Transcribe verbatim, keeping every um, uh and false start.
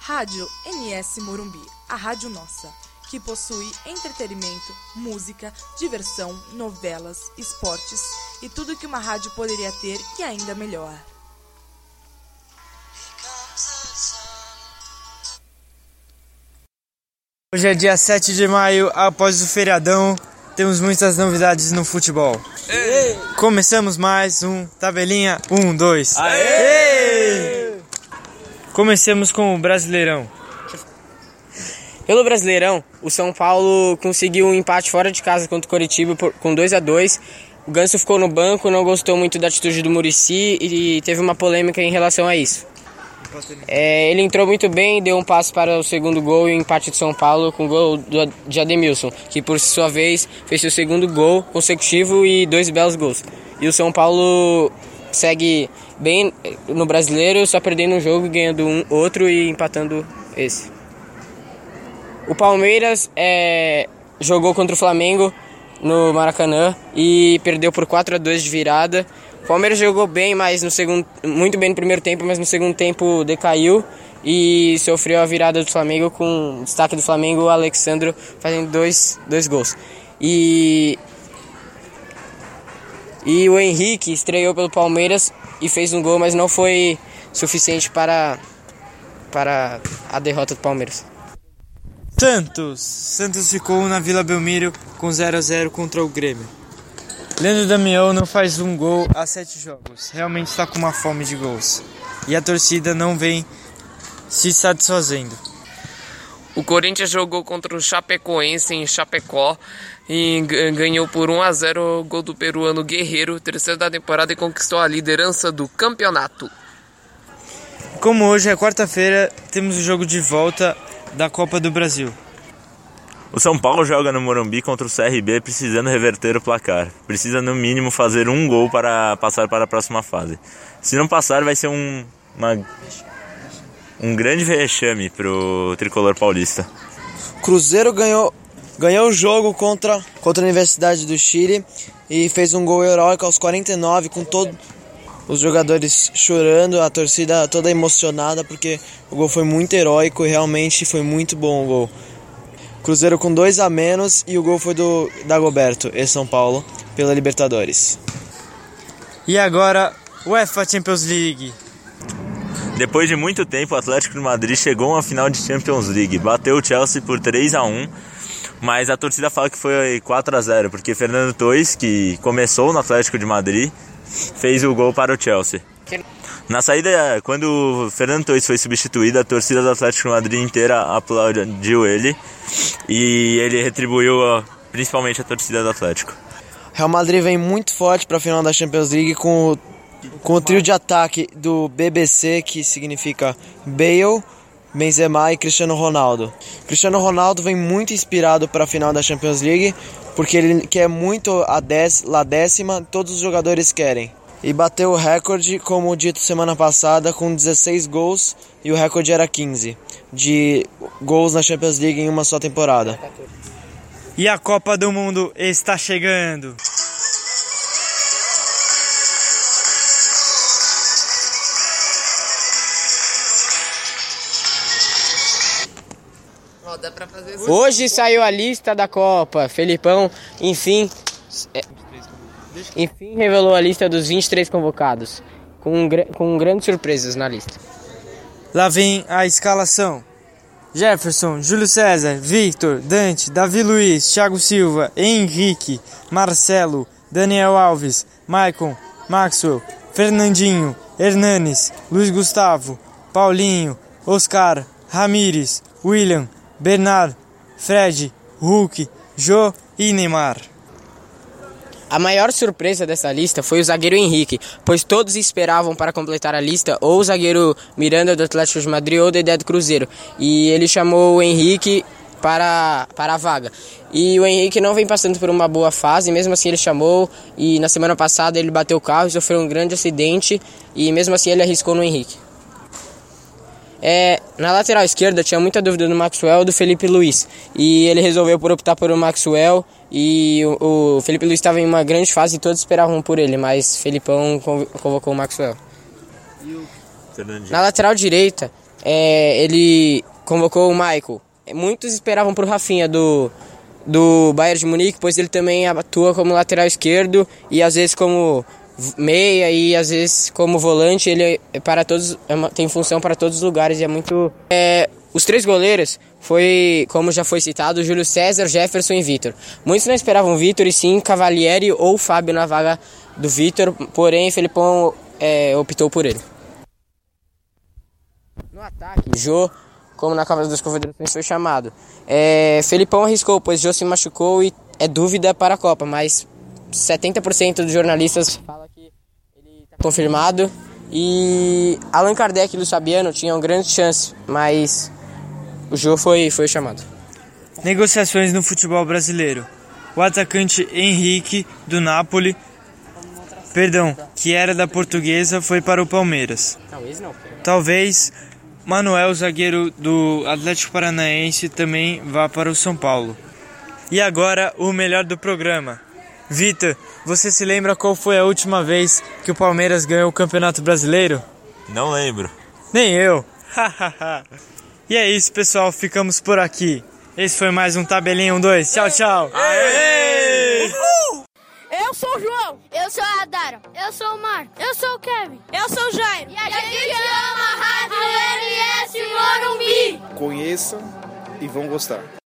Rádio N S Morumbi, a rádio nossa, que possui entretenimento, música, diversão, novelas, esportes e tudo que uma rádio poderia ter e ainda melhor. Hoje é dia sete de maio, após o feriadão, temos muitas novidades no futebol. Ei. Começamos mais um Tabelinha um, dois. Aê! Ei. Comecemos com o Brasileirão. Pelo Brasileirão, o São Paulo conseguiu um empate fora de casa contra o Coritiba por, com dois a dois. O Ganso ficou no banco, não gostou muito da atitude do Muricy e teve uma polêmica em relação a isso. É, ele entrou muito bem, deu um passe para o segundo gol e o empate de São Paulo com o gol do, de Ademilson, que por sua vez fez seu segundo gol consecutivo e dois belos gols. E o São Paulo segue bem no Brasileiro, só perdendo um jogo, ganhando um outro e empatando esse. O Palmeiras é, jogou contra o Flamengo no Maracanã e perdeu por quatro a dois de virada. O Palmeiras jogou bem, mas no segundo, muito bem no primeiro tempo, mas no segundo tempo decaiu e sofreu a virada do Flamengo, com o destaque do Flamengo, o Alexandro fazendo dois, dois gols. E, e o Henrique estreou pelo Palmeiras e fez um gol, mas não foi suficiente para, para a derrota do Palmeiras. Santos. Santos ficou na Vila Belmiro com zero a zero contra o Grêmio. Leandro Damião não faz um gol há sete jogos. Realmente está com uma fome de gols. E a torcida não vem se satisfazendo. O Corinthians jogou contra o Chapecoense em Chapecó e ganhou por um a zero o gol do peruano Guerreiro, terceiro da temporada, e conquistou a liderança do campeonato. Como hoje é quarta-feira, temos o jogo de volta da Copa do Brasil. O São Paulo joga no Morumbi contra o C R B, precisando reverter o placar. Precisa no mínimo fazer um gol para passar para a próxima fase. Se não passar, vai ser um, uma, um grande vexame para o tricolor paulista. Cruzeiro ganhou, ganhou o jogo contra, contra a Universidade do Chile e fez um gol heróico aos quarenta e nove, com todos os jogadores chorando, a torcida toda emocionada, porque o gol foi muito heróico e realmente foi muito bom o gol. Cruzeiro com dois a menos e o gol foi do Dagoberto, e São Paulo, pela Libertadores. E agora, UEFA Champions League. Depois de muito tempo, o Atlético de Madrid chegou a uma final de Champions League. Bateu o Chelsea por três a um, mas a torcida fala que foi quatro a zero, porque Fernando Torres, que começou no Atlético de Madrid, fez o gol para o Chelsea. Na saída, quando o Fernando Torres foi substituído, a torcida do Atlético de Madrid inteira aplaudiu ele e ele retribuiu principalmente a torcida do Atlético. Real Madrid vem muito forte para a final da Champions League com o, com o trio de ataque do B B C, que significa Bale, Benzema e Cristiano Ronaldo. Cristiano Ronaldo vem muito inspirado para a final da Champions League, porque ele quer muito a dez, lá décima, todos os jogadores querem. E bateu o recorde, como dito semana passada, com dezesseis gols, e o recorde era quinze, de gols na Champions League em uma só temporada. E a Copa do Mundo está chegando. Hoje saiu a lista da Copa. Felipão, enfim, é, enfim revelou a lista dos vinte e três convocados, com, com grandes surpresas na lista. Lá vem a escalação: Jefferson, Júlio César, Victor, Dante, Davi Luiz, Thiago Silva, Henrique, Marcelo, Daniel Alves, Maicon, Maxwell, Fernandinho, Hernanes, Luiz Gustavo, Paulinho, Oscar, Ramires, William, Bernard, Fred, Hulk, Jô e Neymar. A maior surpresa dessa lista foi o zagueiro Henrique, pois todos esperavam para completar a lista ou o zagueiro Miranda do Atlético de Madrid ou o Dedé do Cruzeiro, e ele chamou o Henrique para, para a vaga. E o Henrique não vem passando por uma boa fase, mesmo assim ele chamou, e na semana passada ele bateu o carro e sofreu um grande acidente, e mesmo assim ele arriscou no Henrique. É, na lateral esquerda tinha muita dúvida do Maxwell e do Felipe Luiz, e ele resolveu por optar por o Maxwell, e o, o Felipe Luiz estava em uma grande fase e todos esperavam por ele, mas Felipão convocou o Maxwell. Na lateral direita é, ele convocou o Michael. Muitos esperavam pro Rafinha do, do Bayern de Munique, pois ele também atua como lateral esquerdo e às vezes como meia e às vezes como volante. Ele é para todos, é uma, tem função para todos os lugares e é muito... É, os três goleiros foi, como já foi citado, Júlio César, Jefferson e Vitor. Muitos não esperavam Vitor e sim Cavalieri ou Fábio na vaga do Vitor, porém Felipão é, optou por ele. No ataque, Jô, como na Copa das Confederações foi chamado, é, Felipão arriscou, pois Jô se machucou e é dúvida para a Copa, mas setenta por cento dos jornalistas falam que ele está confirmado. E Allan Kardec e Luiz Fabiano tinham grande chance, mas o Jô foi, foi chamado. Negociações no futebol brasileiro. O atacante Henrique, do Napoli, perdão, que era da Portuguesa, foi para o Palmeiras. Talvez Manuel, zagueiro do Atlético Paranaense, também vá para o São Paulo. E agora, o melhor do programa. Vitor, você se lembra qual foi a última vez que o Palmeiras ganhou o Campeonato Brasileiro? Não lembro. Nem eu. E é isso, pessoal. Ficamos por aqui. Esse foi mais um Tabelinha um dois. Tchau, tchau. Aê! Uhul! Eu sou o João. Eu sou a Dara. Eu sou o Mar. Eu sou o Kevin. Eu sou o Jairo. E a, e a gente, gente ama a Rádio M S Morumbi. Conheçam e vão gostar.